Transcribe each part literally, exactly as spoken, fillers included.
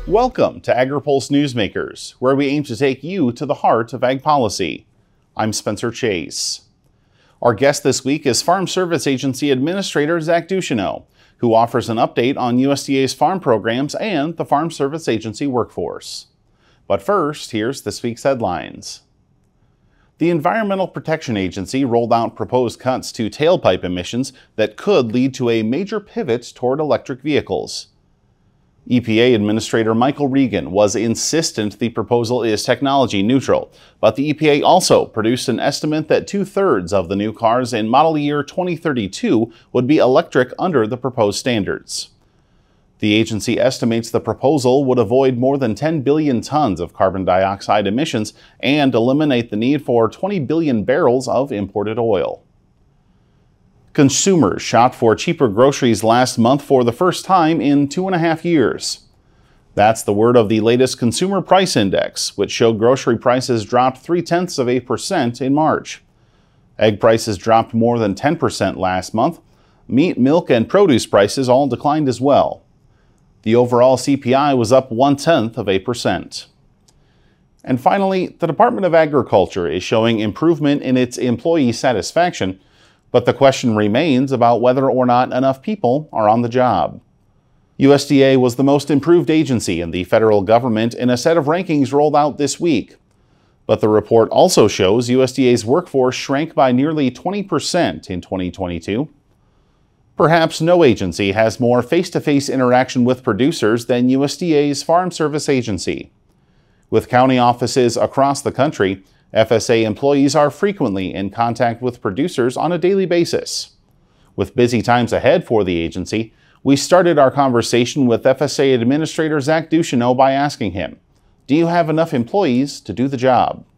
Welcome to AgriPulse Newsmakers, where we aim to take you to the heart of ag policy. I'm Spencer Chase. Our guest this week is Farm Service Agency Administrator Zach Ducheneaux, who offers an update on U S D A's farm programs and the Farm Service Agency workforce. But first, here's this week's headlines. The Environmental Protection Agency rolled out proposed cuts to tailpipe emissions that could lead to a major pivot toward electric vehicles. E P A Administrator Michael Regan was insistent the proposal is technology neutral, but the E P A also produced an estimate that two-thirds of the new cars in model year twenty thirty-two would be electric under the proposed standards. The agency estimates the proposal would avoid more than ten billion tons of carbon dioxide emissions and eliminate the need for twenty billion barrels of imported oil. Consumers shopped for cheaper groceries last month for the first time in two and a half years. That's the word of the latest Consumer Price Index, which showed grocery prices dropped three-tenths of a percent in March. Egg prices dropped more than ten percent last month. Meat, milk, and produce prices all declined as well. The overall C P I was up one-tenth of a percent. And finally, the Department of Agriculture is showing improvement in its employee satisfaction, but the question remains about whether or not enough people are on the job. U S D A was the most improved agency in the federal government in a set of rankings rolled out this week. But the report also shows U S D A's workforce shrank by nearly twenty percent in twenty twenty-two. Perhaps no agency has more face-to-face interaction with producers than U S D A's Farm Service Agency. With county offices across the country, F S A employees are frequently in contact with producers on a daily basis. With busy times ahead for the agency, we started our conversation with F S A Administrator Zach Ducheneaux by asking him, do you have enough employees to do the job?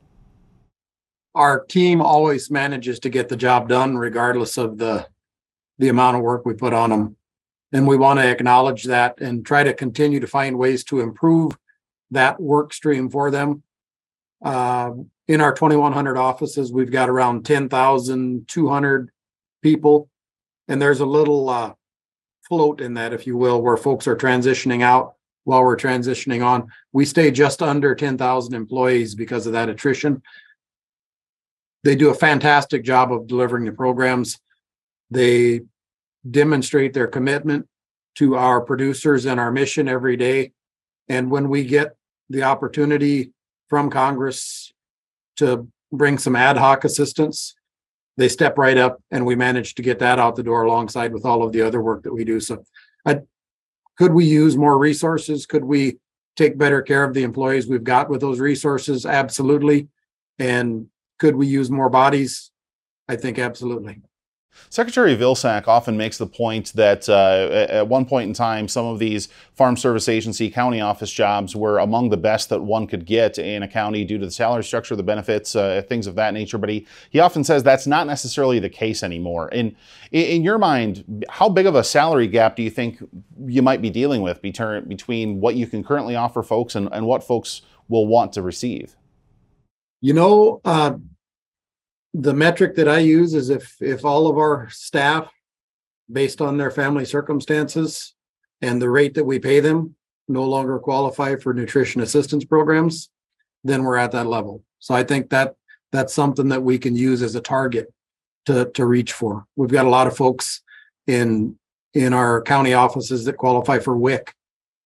Our team always manages to get the job done regardless of the the amount of work we put on them. And we want to acknowledge that and try to continue to find ways to improve that work stream for them. Uh, in our twenty-one hundred offices, we've got around ten thousand two hundred people. And there's a little uh, float in that, if you will, where folks are transitioning out while we're transitioning on. We stay just under ten thousand employees because of that attrition. They do a fantastic job of delivering the programs. They demonstrate their commitment to our producers and our mission every day. And when we get the opportunity from Congress to bring some ad hoc assistance, they step right up, and we manage to get that out the door alongside with all of the other work that we do. So I, could we use more resources? Could we take better care of the employees we've got with those resources? Absolutely. And could we use more bodies? I think absolutely. Secretary Vilsack often makes the point that uh, at one point in time, some of these Farm Service Agency county office jobs were among the best that one could get in a county due to the salary structure, the benefits, uh, things of that nature. But he, he often says that's not necessarily the case anymore. In, in your mind, how big of a salary gap do you think you might be dealing with between, between what you can currently offer folks and, and what folks will want to receive? You know, uh, the metric that I use is if if all of our staff, based on their family circumstances and the rate that we pay them, no longer qualify for nutrition assistance programs, then we're at that level. So I think that that's something that we can use as a target to, to reach for. We've got a lot of folks in in our county offices that qualify for W I C,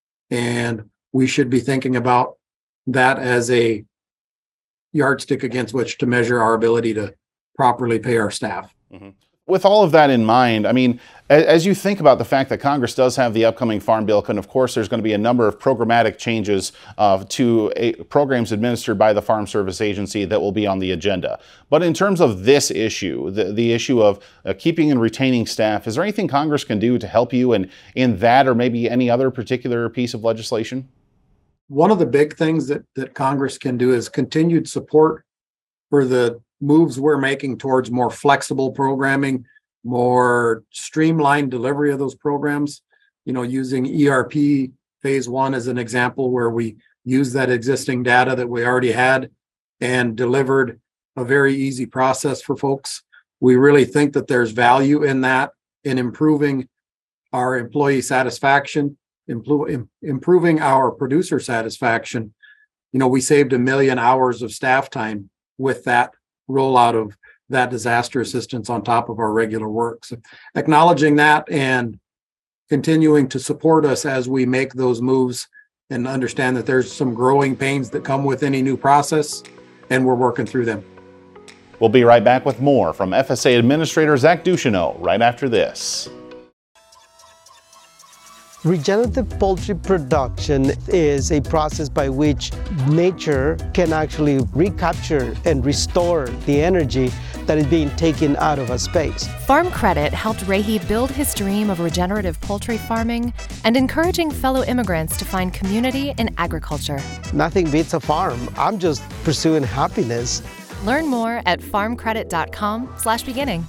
and we should be thinking about that as a yardstick against which to measure our ability to properly pay our staff. Mm-hmm. With all of that in mind, I mean, as you think about the fact that Congress does have the upcoming Farm Bill, and of course there's going to be a number of programmatic changes uh, to a, programs administered by the Farm Service Agency that will be on the agenda. But in terms of this issue, the, the issue of uh, keeping and retaining staff, is there anything Congress can do to help you in, in that or maybe any other particular piece of legislation? One of the big things that, that Congress can do is continued support for the moves we're making towards more flexible programming, more streamlined delivery of those programs. You know, using E R P phase one as an example, where we use that existing data that we already had and delivered a very easy process for folks. We really think that there's value in that, in improving our employee satisfaction impro- improving our producer satisfaction. You know, we saved a million hours of staff time with that rollout of that disaster assistance on top of our regular work. So acknowledging that and continuing to support us as we make those moves and understand that there's some growing pains that come with any new process, and we're working through them. We'll be right back with more from F S A Administrator Zach Ducheneaux right after this. Regenerative poultry production is a process by which nature can actually recapture and restore the energy that is being taken out of a space. Farm Credit helped Rahi build his dream of regenerative poultry farming and encouraging fellow immigrants to find community in agriculture. Nothing beats a farm. I'm just pursuing happiness. Learn more at farmcredit.com slash beginning.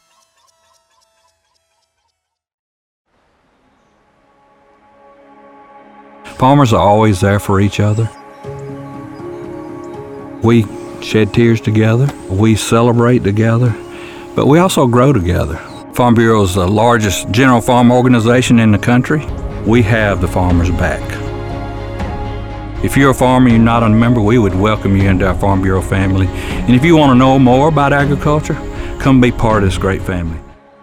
Farmers are always there for each other. We shed tears together, we celebrate together, but we also grow together. Farm Bureau is the largest general farm organization in the country. We have the farmers' back. If you're a farmer and you're not a member, we would welcome you into our Farm Bureau family. And if you want to know more about agriculture, come be part of this great family.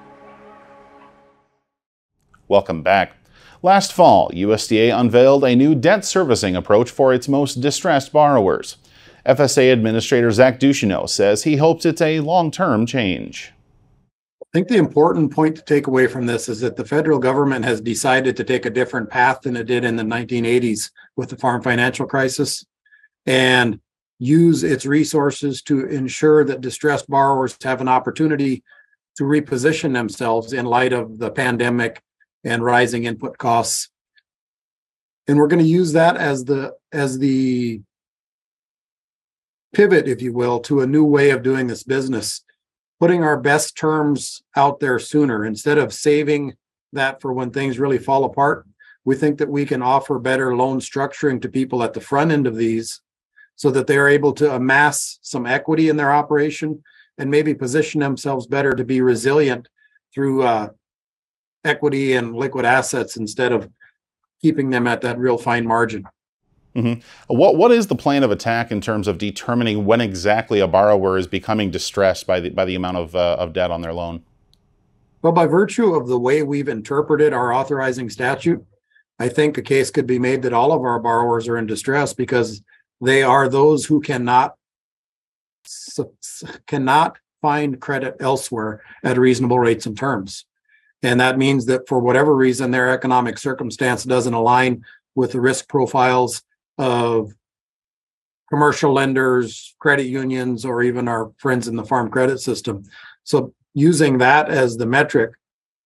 Welcome back. Last fall, U S D A unveiled a new debt servicing approach for its most distressed borrowers. F S A Administrator Zach Ducheneaux says he hopes it's a long-term change. I think the important point to take away from this is that the federal government has decided to take a different path than it did in the nineteen eighties with the farm financial crisis, and use its resources to ensure that distressed borrowers have an opportunity to reposition themselves in light of the pandemic and rising input costs. And we're going to use that as the as the pivot, if you will, to a new way of doing this business, putting our best terms out there sooner instead of saving that for when things really fall apart. We think that we can offer better loan structuring to people at the front end of these so that they're able to amass some equity in their operation and maybe position themselves better to be resilient through uh, equity and liquid assets instead of keeping them at that real fine margin. Mm-hmm. What What is the plan of attack in terms of determining when exactly a borrower is becoming distressed by the by the amount of uh, of debt on their loan? Well, by virtue of the way we've interpreted our authorizing statute, I think a case could be made that all of our borrowers are in distress because they are those who cannot cannot find credit elsewhere at reasonable rates and terms. And that means that for whatever reason, their economic circumstance doesn't align with the risk profiles of commercial lenders, credit unions, or even our friends in the farm credit system. So using that as the metric,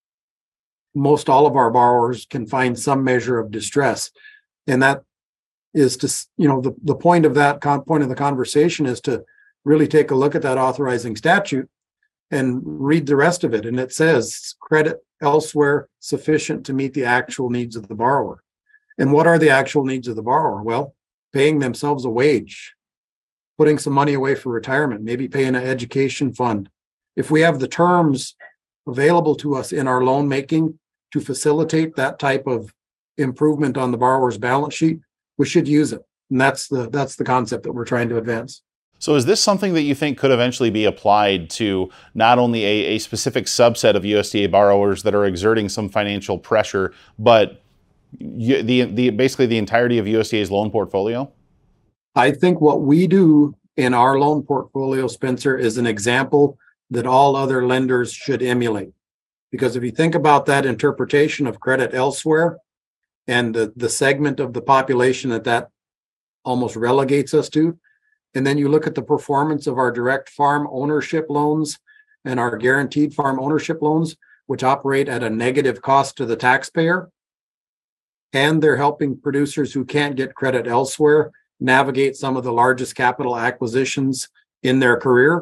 most all of our borrowers can find some measure of distress. And that is to, you know, the, the point of that con- point of the conversation is to really take a look at that authorizing statute and read the rest of it. And it says credit elsewhere sufficient to meet the actual needs of the borrower. And what are the actual needs of the borrower? Well, paying themselves a wage, putting some money away for retirement, maybe paying an education fund. If we have the terms available to us in our loan making to facilitate that type of improvement on the borrower's balance sheet, we should use it. And that's the that's the concept that we're trying to advance. So is this something that you think could eventually be applied to not only a, a specific subset of U S D A borrowers that are exerting some financial pressure, but you, the the basically the entirety of U S D A's loan portfolio? I think what we do in our loan portfolio, Spencer, is an example that all other lenders should emulate. Because if you think about that interpretation of credit elsewhere and the, the segment of the population that that almost relegates us to, and then you look at the performance of our direct farm ownership loans and our guaranteed farm ownership loans, which operate at a negative cost to the taxpayer, and they're helping producers who can't get credit elsewhere navigate some of the largest capital acquisitions in their career.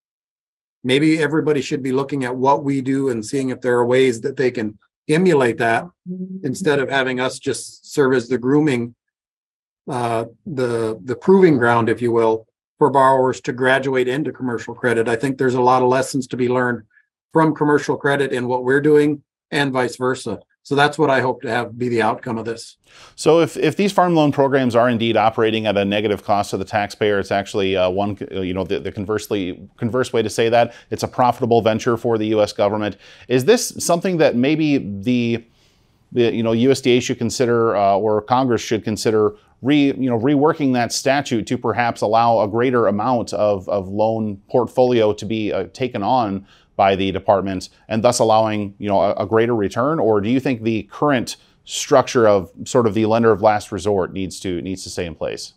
Maybe everybody should be looking at what we do and seeing if there are ways that they can emulate that instead of having us just serve as the grooming, uh, the, the proving ground, if you will, for borrowers to graduate into commercial credit. I think there's a lot of lessons to be learned from commercial credit in what we're doing and vice versa. So that's what I hope to have be the outcome of this. So if, if these farm loan programs are indeed operating at a negative cost to the taxpayer, it's actually uh, one, you know, the, the conversely converse way to say that, it's a profitable venture for the U S government. Is this something that maybe the, the you know, U S D A should consider uh, or Congress should consider re, you know, reworking that statute to perhaps allow a greater amount of, of loan portfolio to be uh, taken on by the department, and thus allowing, you know, a, a greater return? Or do you think the current structure of sort of the lender of last resort needs to needs to stay in place?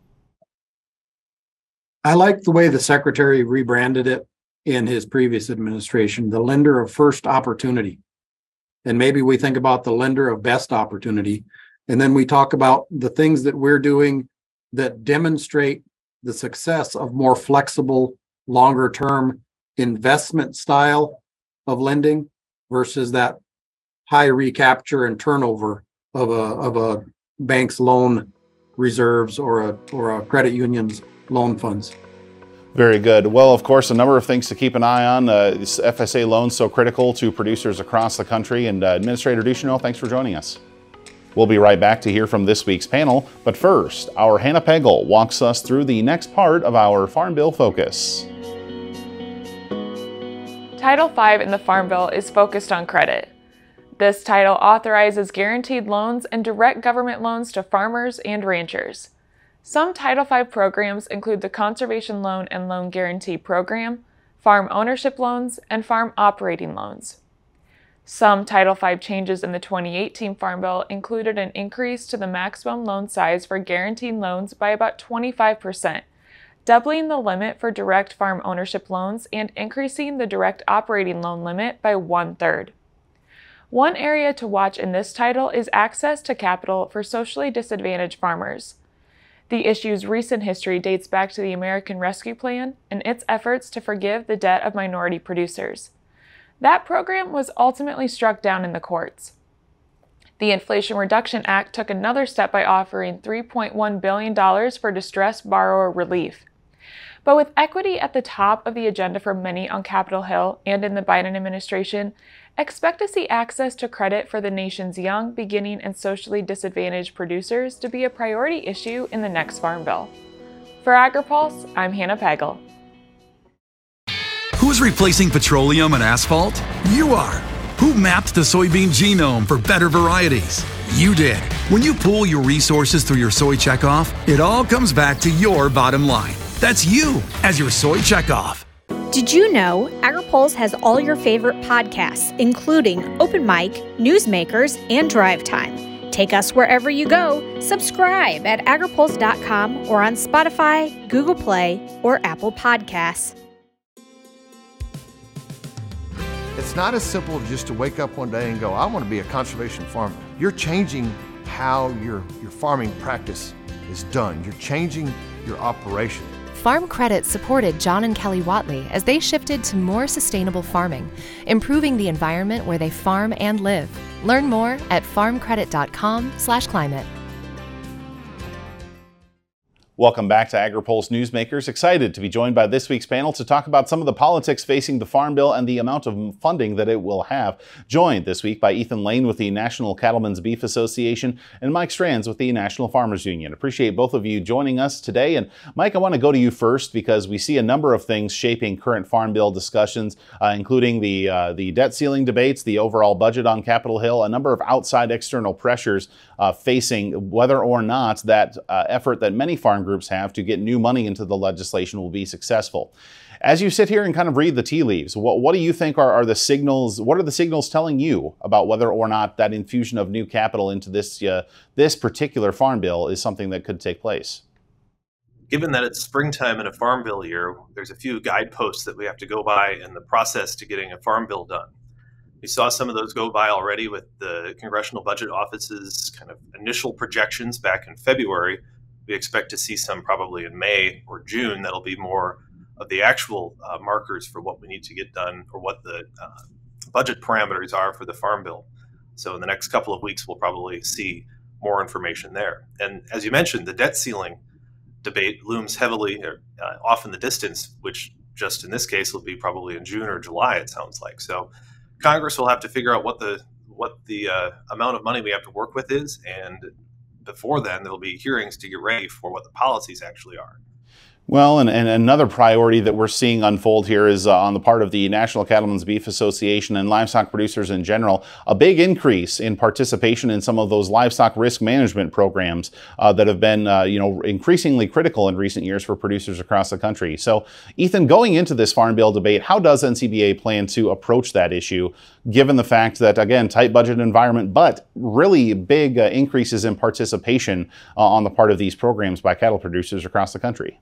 I like the way the secretary rebranded it in his previous administration, the lender of first opportunity. And maybe we think about the lender of best opportunity. And then we talk about the things that we're doing that demonstrate the success of more flexible, longer term investment style of lending versus that high recapture and turnover of a of a bank's loan reserves or a or a credit union's loan funds. Very good. Well, of course, a number of things to keep an eye on. Uh, this F S A loans so critical to producers across the country. And uh, Administrator Ducheneau, thanks for joining us. We'll be right back to hear from this week's panel. But first, our Hannah Pegel walks us through the next part of our Farm Bill Focus. Title five in the Farm Bill is focused on credit. This title authorizes guaranteed loans and direct government loans to farmers and ranchers. Some Title five programs include the Conservation Loan and Loan Guarantee Program, farm ownership loans, and farm operating loans. Some Title five changes in the twenty eighteen Farm Bill included an increase to the maximum loan size for guaranteed loans by about twenty-five percent, doubling the limit for direct farm ownership loans and increasing the direct operating loan limit by one-third. One area to watch in this title is access to capital for socially disadvantaged farmers. The issue's recent history dates back to the American Rescue Plan and its efforts to forgive the debt of minority producers. That program was ultimately struck down in the courts. The Inflation Reduction Act took another step by offering three point one billion dollars for distressed borrower relief. But with equity at the top of the agenda for many on Capitol Hill and in the Biden administration, expect to see access to credit for the nation's young, beginning, and socially disadvantaged producers to be a priority issue in the next Farm Bill. For AgriPulse, I'm Hannah Pegel. Who's replacing petroleum and asphalt? You are. Who mapped the soybean genome for better varieties? You did. When you pool your resources through your soy checkoff, it all comes back to your bottom line. That's you as your soy checkoff. Did you know AgriPulse has all your favorite podcasts, including Open Mic, Newsmakers, and Drive Time? Take us wherever you go. Subscribe at agripulse dot com or on Spotify, Google Play, or Apple Podcasts. It's not as simple as just to wake up one day and go, I want to be a conservation farmer. You're changing how your, your farming practice is done. You're changing your operation. Farm Credit supported John and Kelly Watley as they shifted to more sustainable farming, improving the environment where they farm and live. Learn more at farm credit dot com slash climate. Welcome back to AgriPulse Newsmakers. Excited to be joined by this week's panel to talk about some of the politics facing the Farm Bill and the amount of funding that it will have. Joined this week by Ethan Lane with the National Cattlemen's Beef Association and Mike Strands with the National Farmers Union. Appreciate both of you joining us today. And Mike, I want to go to you first because we see a number of things shaping current Farm Bill discussions, uh, including the uh, the debt ceiling debates, the overall budget on Capitol Hill, a number of outside external pressures uh, facing whether or not that uh, effort that many farm groups have to get new money into the legislation will be successful. As you sit here and kind of read the tea leaves, what, what do you think are, are the signals, what are the signals telling you about whether or not that infusion of new capital into this, uh, this particular farm bill is something that could take place? Given that it's springtime in a farm bill year, there's a few guideposts that we have to go by in the process to getting a farm bill done. We saw some of those go by already with the Congressional Budget Office's kind of initial projections back in February. We expect to see some probably in May or June. That'll be more of the actual uh, markers for what we need to get done or what the uh, budget parameters are for the Farm Bill. So in the next couple of weeks, we'll probably see more information there. And as you mentioned, the debt ceiling debate looms heavily uh, off in the distance, which just in this case will be probably in June or July, it sounds like. So Congress will have to figure out what the what the uh, amount of money we have to work with is, and before then, there'll be hearings to get ready for what the policies actually are. Well, and, and another priority that we're seeing unfold here is uh, on the part of the National Cattlemen's Beef Association and livestock producers in general, a big increase in participation in some of those livestock risk management programs uh, that have been, uh, you know, increasingly critical in recent years for producers across the country. So, Ethan, going into this Farm Bill debate, how does N C B A plan to approach that issue, given the fact that, again, tight budget environment, but really big uh, increases in participation uh, on the part of these programs by cattle producers across the country?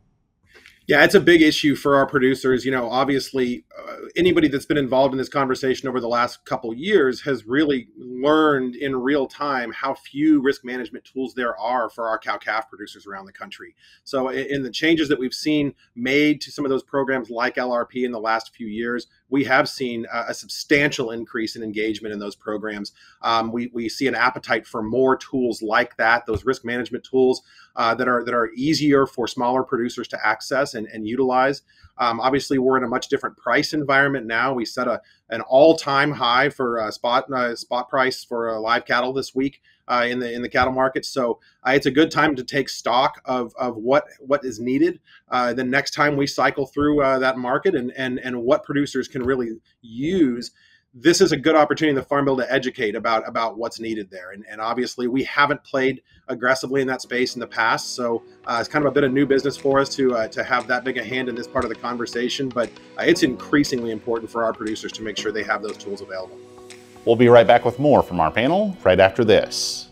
Yeah, it's a big issue for our producers. You know, obviously, uh, anybody that's been involved in this conversation over the last couple years has really learned in real time how few risk management tools there are for our cow-calf producers around the country. So in the changes that we've seen made to some of those programs like L R P in the last few years, we have seen a, a substantial increase in engagement in those programs. Um, we, we see an appetite for more tools like that, those risk management tools uh, that are that are easier for smaller producers to access and, and utilize. Um, obviously, we're in a much different price environment now. We set a an all-time high for uh, spot uh, spot price for uh, live cattle this week uh, in the in the cattle market. So uh, it's a good time to take stock of of what what is needed uh, the next time we cycle through uh, that market, and and and what producers can really use. This is a good opportunity in the Farm Bill to educate about about what's needed there. And, and obviously, we haven't played aggressively in that space in the past. So uh, it's kind of a bit of new business for us to uh, to have that big a hand in this part of the conversation. But uh, it's increasingly important for our producers to make sure they have those tools available. We'll be right back with more from our panel right after this.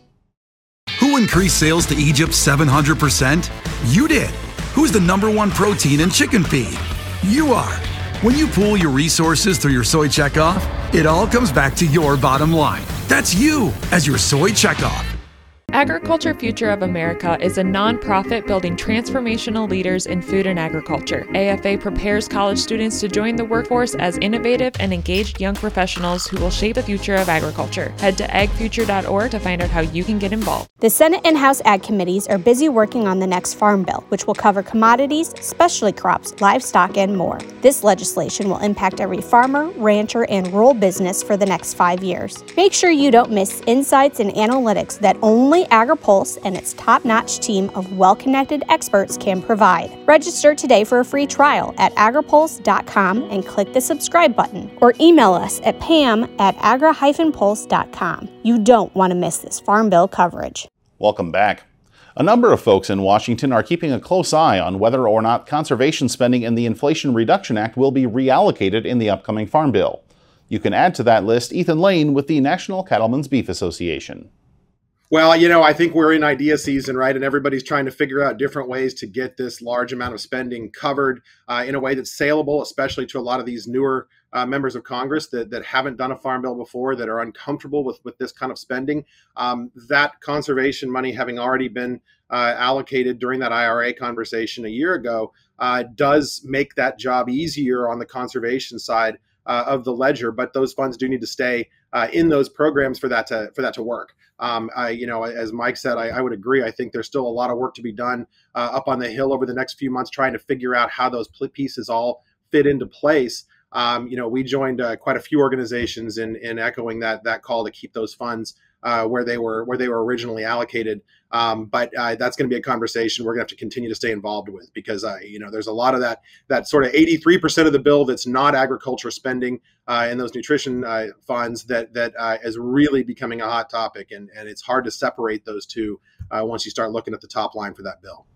Who increased sales to Egypt seven hundred percent? You did. Who's the number one protein in chicken feed? You are. When you pool your resources through your soy checkoff, it all comes back to your bottom line. That's you as your soy checkoff. Agriculture Future of America is a nonprofit building transformational leaders in food and agriculture. A F A prepares college students to join the workforce as innovative and engaged young professionals who will shape the future of agriculture. Head to ag future dot org to find out how you can get involved. The Senate and House Ag Committees are busy working on the next Farm Bill, which will cover commodities, specialty crops, livestock, and more. This legislation will impact every farmer, rancher, and rural business for the next five years. Make sure you don't miss insights and analytics that only AgriPulse and its top-notch team of well-connected experts can provide. Register today for a free trial at agri pulse dot com and click the subscribe button, or email us at pam at agri pulse dot com. You don't want to miss this Farm Bill coverage. Welcome back. A number of folks in Washington are keeping a close eye on whether or not conservation spending in the Inflation Reduction Act will be reallocated in the upcoming Farm Bill. You can add to that list Ethan Lane with the National Cattlemen's Beef Association. Well, you know, I think we're in idea season, right? And everybody's trying to figure out different ways to get this large amount of spending covered uh, in a way that's saleable, especially to a lot of these newer uh, members of Congress that, that haven't done a farm bill before, that are uncomfortable with, with this kind of spending. Um, that conservation money having already been uh, allocated during that I R A conversation a year ago uh, does make that job easier on the conservation side Uh, of the ledger, but those funds do need to stay uh, in those programs for that to for that to work. Um, I, you know, as Mike said, I, I would agree. I think there's still a lot of work to be done uh, up on the Hill over the next few months, trying to figure out how those pieces all fit into place. Um, you know, we joined uh, quite a few organizations in in echoing that that call to keep those funds uh, where they were where they were originally allocated. Um, but uh, that's going to be a conversation we're going to have to continue to stay involved with, because uh, you know, there's a lot of that that sort of eighty-three percent of the bill that's not agriculture spending uh, in those nutrition uh, funds that that uh, is really becoming a hot topic, and and it's hard to separate those two uh, once you start looking at the top line for that bill.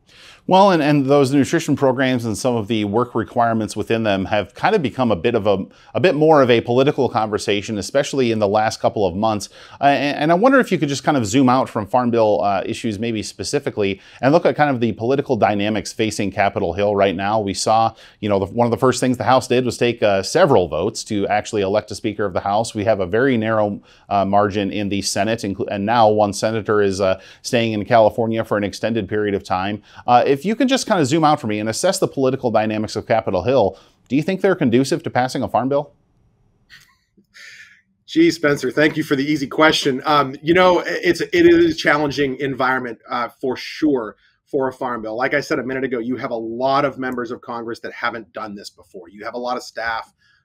Well, and, and those nutrition programs and some of the work requirements within them have kind of become a bit of a, a bit more of a political conversation, especially in the last couple of months. Uh, and, and I wonder if you could just kind of zoom out from Farm Bill uh, issues maybe specifically and look at kind of the political dynamics facing Capitol Hill right now. We saw, you know, the, one of the first things the House did was take uh, several votes to actually elect a Speaker of the House. We have a very narrow uh, margin in the Senate, and now one senator is uh, staying in California for an extended period of time. Uh, if you can just kind of zoom out for me and assess the political dynamics of Capitol Hill, do you think they're conducive to passing a farm bill? Gee, Spencer, thank you for the easy question. Um, you know, it's it is a challenging environment uh, for sure for a farm bill. Like I said a minute ago, you have a lot of members of Congress that haven't done this before. You have a lot of staff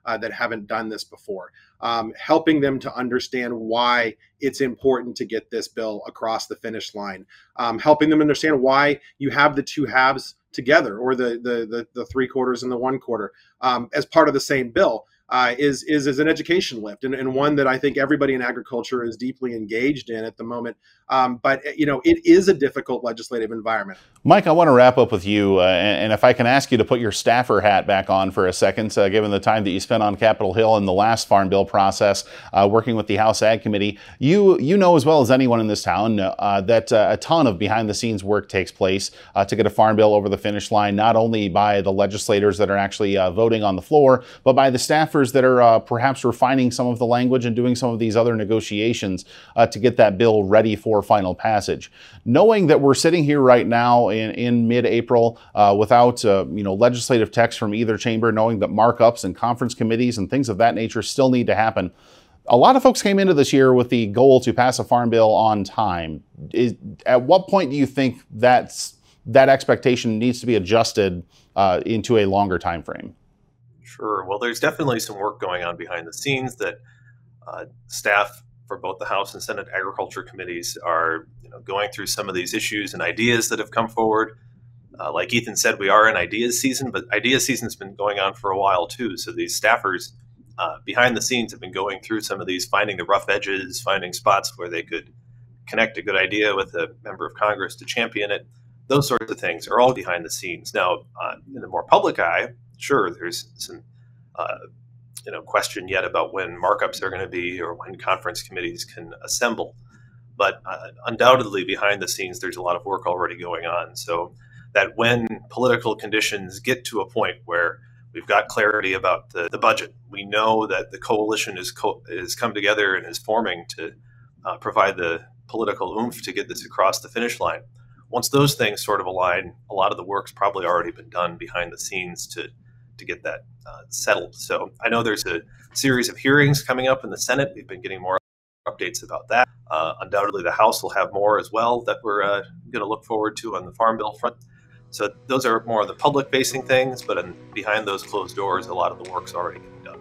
uh, that haven't done this before, um, helping them to understand why it's important to get this bill across the finish line, um, helping them understand why you have the two halves together, or the the the, the three quarters and the one quarter um, as part of the same bill. Uh, is is is an education lift, and, and one that I think everybody in agriculture is deeply engaged in at the moment. Um, but you know, it is a difficult legislative environment. Mike, I want to wrap up with you, uh, and, and if I can ask you to put your staffer hat back on for a second, uh, given the time that you spent on Capitol Hill in the last Farm Bill process, uh, working with the House Ag Committee, you you know as well as anyone in this town uh, that uh, a ton of behind-the-scenes work takes place uh, to get a Farm Bill over the finish line, not only by the legislators that are actually uh, voting on the floor, but by the staffers that are uh, perhaps refining some of the language and doing some of these other negotiations uh, to get that bill ready for final passage. Knowing that we're sitting here right now in, in mid-April uh, without uh, you know legislative text from either chamber, knowing that markups and conference committees and things of that nature still need to happen, a lot of folks came into this year with the goal to pass a farm bill on time. Is, at what point do you think that's, that expectation needs to be adjusted uh, into a longer time frame? Sure. Well, there's definitely some work going on behind the scenes that uh, staff for both the House and Senate Agriculture committees are you know, going through some of these issues and ideas that have come forward. Uh, like Ethan said, we are in ideas season, but ideas season has been going on for a while too. So these staffers uh, behind the scenes have been going through some of these, finding the rough edges, finding spots where they could connect a good idea with a member of Congress to champion it. Those sorts of things are all behind the scenes. Now, uh, in the more public eye, sure, there's some uh, you know question yet about when markups are going to be or when conference committees can assemble. But uh, undoubtedly behind the scenes, there's a lot of work already going on. So that when political conditions get to a point where we've got clarity about the, the budget, we know that the coalition is, co- is come together and is forming to uh, provide the political oomph to get this across the finish line. Once those things sort of align, a lot of the work's probably already been done behind the scenes to to get that uh, settled. So I know there's a series of hearings coming up in the Senate. We've been getting more updates about that. Uh, undoubtedly, the House will have more as well that we're uh, going to look forward to on the Farm Bill front. So those are more of the public-facing things, but in, behind those closed doors, a lot of the work's already getting done.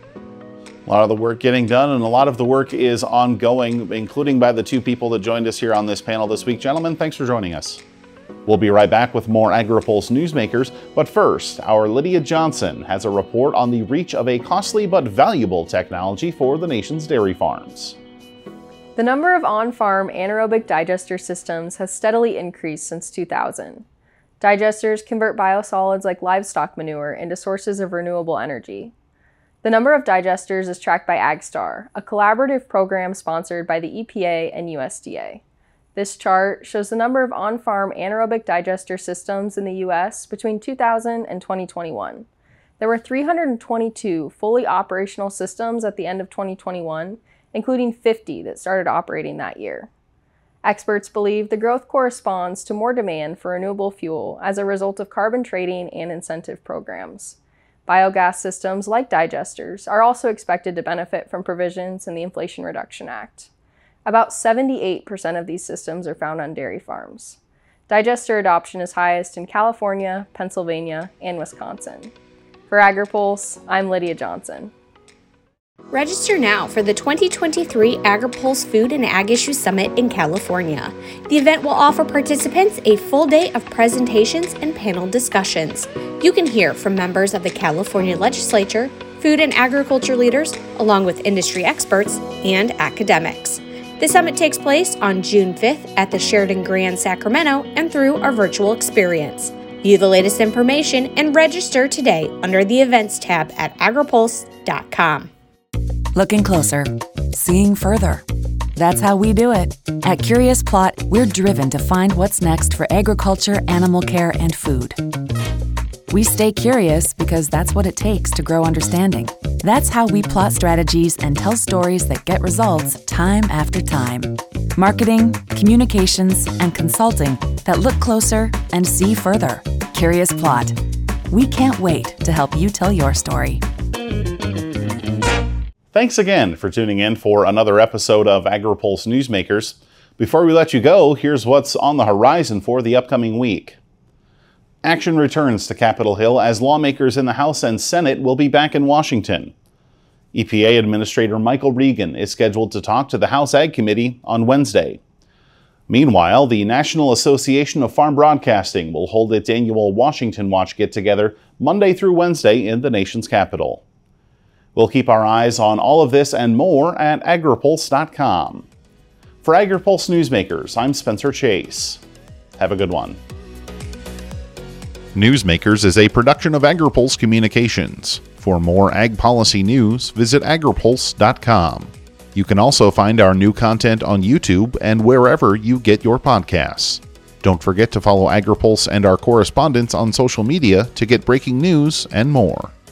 A lot of the work getting done, and a lot of the work is ongoing, including by the two people that joined us here on this panel this week. Gentlemen, thanks for joining us. We'll be right back with more AgriPulse Newsmakers, but first, our Lydia Johnson has a report on the reach of a costly but valuable technology for the nation's dairy farms. The number of on-farm anaerobic digester systems has steadily increased since two thousand. Digesters convert biosolids like livestock manure into sources of renewable energy. The number of digesters is tracked by AgStar, a collaborative program sponsored by the E P A and U S D A. This chart shows the number of on-farm anaerobic digester systems in the U S between two thousand and twenty twenty-one. There were three hundred twenty-two fully operational systems at the end of twenty twenty-one, including fifty that started operating that year. Experts believe the growth corresponds to more demand for renewable fuel as a result of carbon trading and incentive programs. Biogas systems like digesters are also expected to benefit from provisions in the Inflation Reduction Act. About seventy-eight percent of these systems are found on dairy farms. Digester adoption is highest in California, Pennsylvania, and Wisconsin. For AgriPulse, I'm Lydia Johnson. Register now for the twenty twenty-three AgriPulse Food and Ag Issue Summit in California. The event will offer participants a full day of presentations and panel discussions. You can hear from members of the California Legislature, food and agriculture leaders, along with industry experts and academics. The summit takes place on June fifth at the Sheraton Grand Sacramento and through our virtual experience. View the latest information and register today under the Events tab at agripulse dot com. Looking closer, seeing further. That's how we do it. At Curious Plot, we're driven to find what's next for agriculture, animal care, and food. We stay curious because that's what it takes to grow understanding. That's how we plot strategies and tell stories that get results time after time. Marketing, communications, and consulting that look closer and see further. Curious Plot. We can't wait to help you tell your story. Thanks again for tuning in for another episode of AgriPulse Newsmakers. Before we let you go, here's what's on the horizon for the upcoming week. Action returns to Capitol Hill as lawmakers in the House and Senate will be back in Washington. E P A Administrator Michael Regan is scheduled to talk to the House Ag Committee on Wednesday. Meanwhile, the National Association of Farm Broadcasting will hold its annual Washington Watch get-together Monday through Wednesday in the nation's capital. We'll keep our eyes on all of this and more at agripulse dot com. For AgriPulse Newsmakers, I'm Spencer Chase. Have a good one. Newsmakers is a production of AgriPulse Communications. For more ag policy news, visit agripulse dot com. You can also find our new content on YouTube and wherever you get your podcasts. Don't forget to follow AgriPulse and our correspondents on social media to get breaking news and more.